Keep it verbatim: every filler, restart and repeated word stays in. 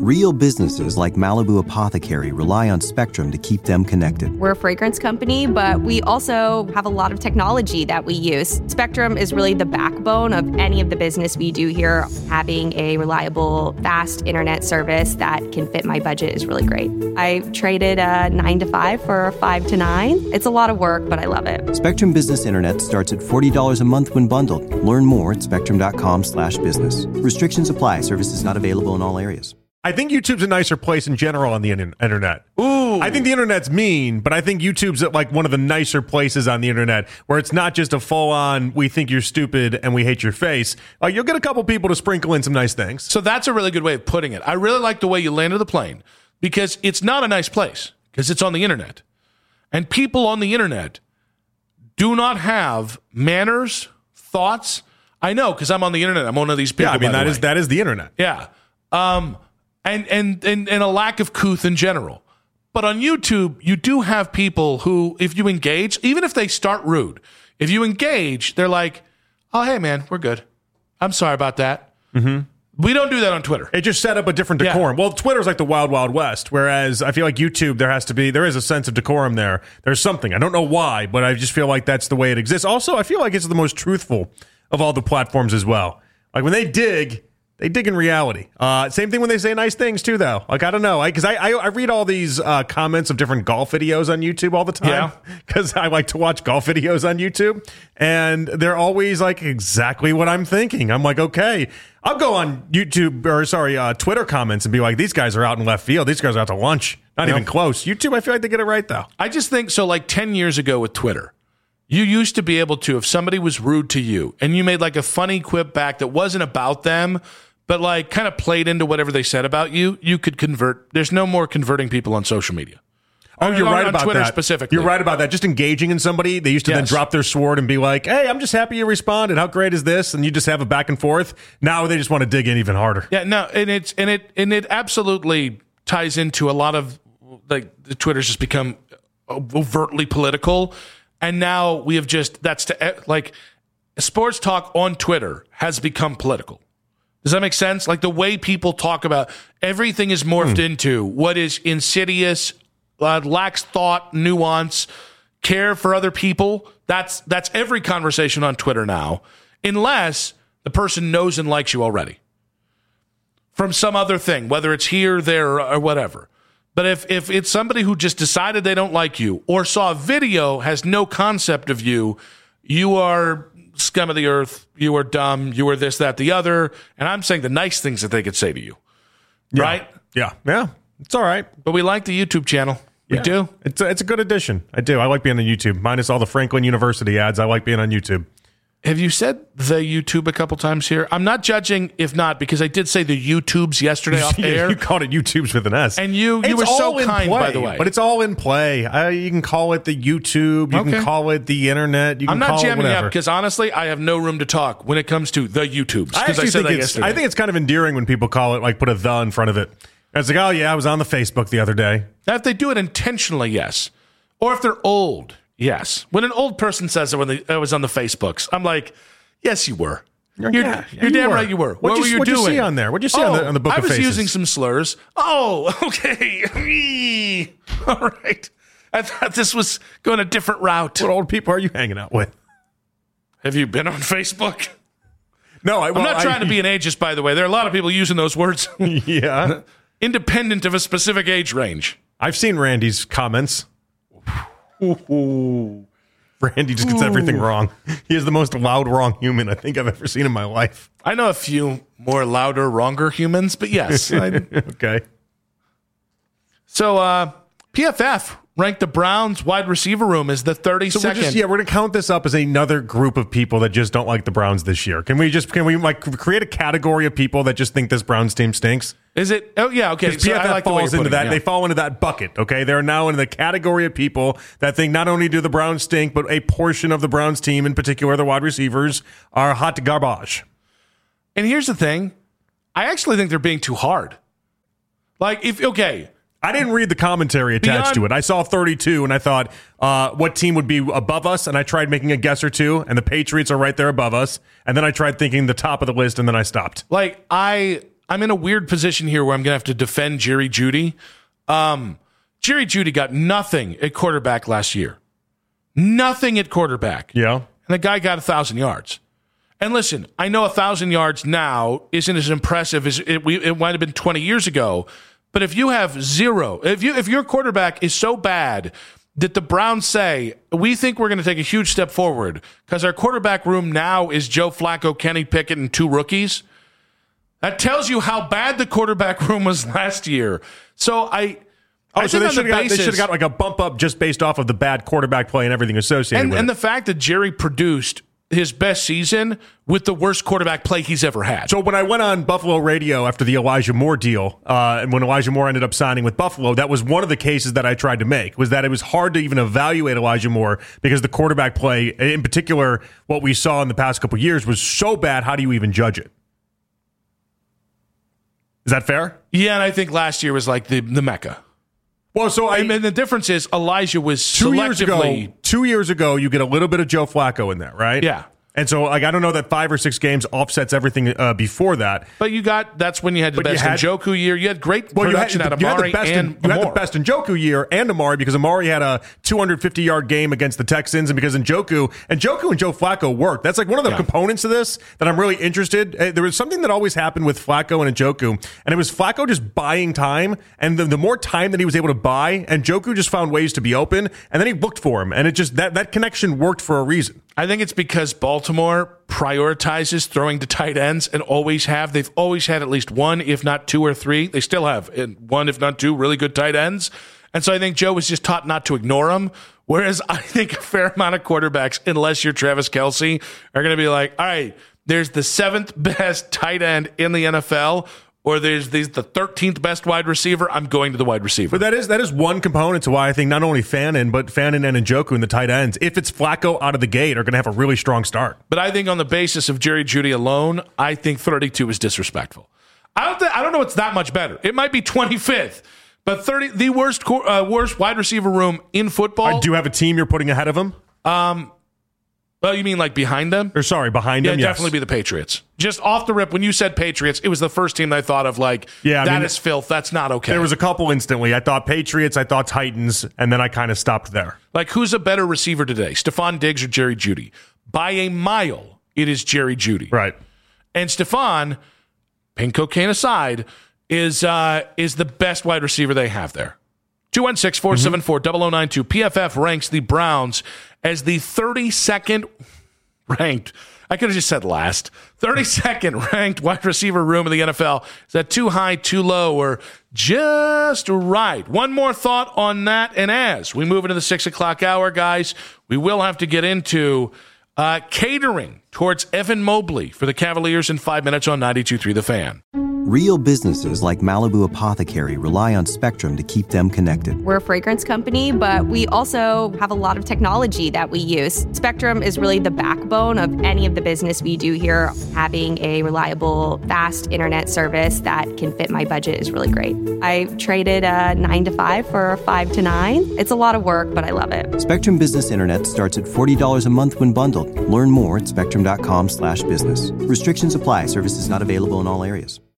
Real businesses like Malibu Apothecary rely on Spectrum to keep them connected. We're a fragrance company, but we also have a lot of technology that we use. Spectrum is really the backbone of any of the business we do here. Having a reliable, fast internet service that can fit my budget is really great. I traded a nine to five for a five to nine. It's a lot of work, but I love it. Spectrum Business Internet starts at forty dollars a month when bundled. Learn more at spectrum.com slash business. Restrictions apply. Services not available in all areas. I think YouTube's a nicer place in general on the internet. Ooh. I think the internet's mean, but I think YouTube's at like one of the nicer places on the internet where it's not just a full-on, we think you're stupid and we hate your face. Like, you'll get a couple people to sprinkle in some nice things. So that's a really good way of putting it. I really like the way you landed the plane because it's not a nice place because it's on the internet. And people on the internet do not have manners, thoughts. I know because I'm on the internet. I'm one of these people. Yeah, I mean, that is is, that is the internet. Yeah. Um, and, and, and, and a lack of couth in general. But on YouTube, you do have people who, if you engage, even if they start rude, if you engage, they're like, oh, hey, man, we're good. I'm sorry about that. Mm-hmm. We don't do that on Twitter. It just set up a different decorum. Yeah. Well, Twitter's like the wild, wild west, whereas I feel like YouTube, there has to be, there is a sense of decorum there. There's something. I don't know why, but I just feel like that's the way it exists. Also, I feel like it's the most truthful of all the platforms as well. Like when they dig, they dig in reality. Uh, same thing when they say nice things too, though. Like, I don't know. Because I, I, I read all these uh, comments of different golf videos on YouTube all the time. Because I like to watch golf videos on YouTube. And they're always like exactly what I'm thinking. I'm like, okay, I'll go on YouTube or sorry, uh, Twitter comments and be like, these guys are out in left field. These guys are out to lunch. Not yep. even close. YouTube, I feel like they get it right, though. I just think so. Like ten years ago with Twitter, you used to be able to, if somebody was rude to you and you made like a funny quip back that wasn't about them, but like kind of played into whatever they said about you, you could convert. There's no more converting people on social media. Oh, you're on, right on about Twitter that. Specifically. You're right about that. Just engaging in somebody, they used to yes. then drop their sword and be like, hey, I'm just happy you responded. How great is this? And you just have a back and forth. Now they just want to dig in even harder. Yeah, no, and it's and it and it absolutely ties into a lot of like the Twitter's just become overtly political, and now we have just that's to like sports talk on Twitter has become political. Does that make sense? Like the way people talk about everything is morphed hmm. into what is insidious, uh, lacks thought, nuance, care for other people. That's that's every conversation on Twitter now, unless the person knows and likes you already from some other thing, whether it's here, there, or whatever. But if if it's somebody who just decided they don't like you or saw a video, has no concept of you, you are scum of the earth, you are dumb, you are this, that, the other, and I'm saying the nice things that they could say to you, yeah. right? Yeah, yeah, it's all right. But we like the YouTube channel. We yeah. do. It's a, it's a good addition. I do. I like being on YouTube. Minus all the Franklin University ads, I like being on YouTube. Have you said the YouTube a couple times here? I'm not judging if not, because I did say the YouTubes yesterday off yeah, air. You called it YouTubes with an S. And you, you it's were so kind, play, by the way. But it's all in play. Uh, you can call it the YouTube. You okay. can call it the internet. You can I'm not call jamming it you whatever. up because honestly, I have no room to talk when it comes to the YouTubes. I, I, said think that it's, yesterday. I think it's kind of endearing when people call it, like put a the in front of it. And it's like, oh yeah, I was on the Facebook the other day. Now, if they do it intentionally, yes. Or if they're old, yes. When an old person says it when they, I was on the Facebooks, I'm like, yes, you were. You're, you're, yeah, you're you're damn were. right you were. What, what you, were you what'd doing? What'd you see on there? What'd you see oh, on, the, on the Book I of was Faces? using some slurs. Oh, okay. All right. I thought this was going a different route. What old people are you hanging out with? Have you been on Facebook? No, I, well, I'm not trying I, to be an ageist, by the way. There are a lot of people using those words. Yeah. Independent of a specific age range. I've seen Randy's comments. Ooh. Randy just gets Ooh. everything wrong. He is the most loud, wrong human I think I've ever seen in my life. I know a few more louder, wronger humans, but yes. I, okay. So, uh, P F F ranked the Browns wide receiver room as the thirty-second. So we're just, yeah, we're going to count this up as another group of people that just don't like the Browns this year. Can we just, can we like create a category of people that just think this Browns team stinks? Is it? Oh, yeah, okay. So P F F I like falls the into that. it, yeah. They fall into that bucket, okay? They're now in the category of people that think not only do the Browns stink, but a portion of the Browns team, in particular the wide receivers, are hot garbage. And here's the thing. I actually think they're being too hard. Like, if, okay. I didn't read the commentary attached Beyond, to it. I saw thirty-two, and I thought, uh, what team would be above us? And I tried making a guess or two, and the Patriots are right there above us. And then I tried thinking the top of the list, and then I stopped. Like, I... I'm in a weird position here where I'm going to have to defend Jerry Jeudy. Um, Jerry Jeudy got nothing at quarterback last year. Nothing at quarterback. Yeah. And the guy got one thousand yards. And listen, I know one thousand yards now isn't as impressive as it, we, it might have been twenty years ago. But if you have zero, if you if your quarterback is so bad that the Browns say, we think we're going to take a huge step forward because our quarterback room now is Joe Flacco, Kenny Pickett, and two rookies, that tells you how bad the quarterback room was last year. So I... Oh, I so think they should the have basis, got, got like a bump up just based off of the bad quarterback play and everything associated and, with and it. the fact that Jerry produced his best season with the worst quarterback play he's ever had. So when I went on Buffalo radio after the Elijah Moore deal, uh, and when Elijah Moore ended up signing with Buffalo, that was one of the cases that I tried to make, was that it was hard to even evaluate Elijah Moore because the quarterback play, in particular, what we saw in the past couple of years, was so bad, how do you even judge it? Is that fair? Yeah, and I think last year was like the, the Mecca. Well, so I, I mean, the difference is Elijah was two years ago. selectively... Two years ago, you get a little bit of Joe Flacco in there, right? Yeah. And so, like, I don't know that five or six games offsets everything uh, before that. But you got, that's when you had the But you best had- Njoku year. You had great Well, production you had, out of you had Amari the best and in, you had the Amore. best Njoku year and Amari because Amari had a two hundred fifty yard game against the Texans, and because Njoku and Njoku and Joe Flacco worked. That's like one of the Yeah. components of this that I'm really interested. Uh, There was something that always happened with Flacco and Njoku, and it was Flacco just buying time, and the, the more time that he was able to buy, and Njoku just found ways to be open, and then he looked for him, and it just that that connection worked for a reason. I think it's because Baltimore prioritizes throwing to tight ends and always have. They've always had at least one, if not two or three. They still have one, if not two, really good tight ends. And so I think Joe was just taught not to ignore them. Whereas I think a fair amount of quarterbacks, unless you're Travis Kelce, are going to be like, all right, there's the seventh best tight end in the N F L, or there's, there's the thirteenth best wide receiver. I'm going to the wide receiver. But that is that is one component to why I think not only Fannin, but Fannin and Njoku in the tight ends, if it's Flacco out of the gate, are going to have a really strong start. But I think on the basis of Jerry Jeudy alone, I think thirty-two is disrespectful. I don't th- I don't know it's that much better. It might be twenty-fifth, but thirty the worst uh, worst wide receiver room in football. Uh, do you have a team you're putting ahead of him? Um, well, you mean like behind them? Or sorry, behind Yeah, him? Yes. definitely be the Patriots. Just off the rip, when you said Patriots, it was the first team that I thought of like, Yeah, I that mean, is filth. That's not okay. There was a couple instantly. I thought Patriots, I thought Titans, and then I kind of stopped there. Like, who's a better receiver today, Stephon Diggs or Jerry Jeudy? By a mile, it is Jerry Jeudy. Right. And Stephon, pink cocaine aside, is uh, is the best wide receiver they have there. two one six, four seven four, zero zero nine two. P F F ranks the Browns as the thirty-second ranked. I could have just said last. thirty-second ranked wide receiver room in the N F L. Is that too high, too low, or just right? One more thought on that. And as we move into the six o'clock hour, guys, we will have to get into uh, catering towards Evan Mobley for the Cavaliers in five minutes on ninety-two point three The Fan. Real businesses like Malibu Apothecary rely on Spectrum to keep them connected. We're a fragrance company, but we also have a lot of technology that we use. Spectrum is really the backbone of any of the business we do here. Having a reliable, fast internet service that can fit my budget is really great. I traded a nine to five for a five to nine. It's a lot of work, but I love it. Spectrum Business Internet starts at forty dollars a month when bundled. Learn more at spectrum dot com slash business. Restrictions apply. Services not available in all areas.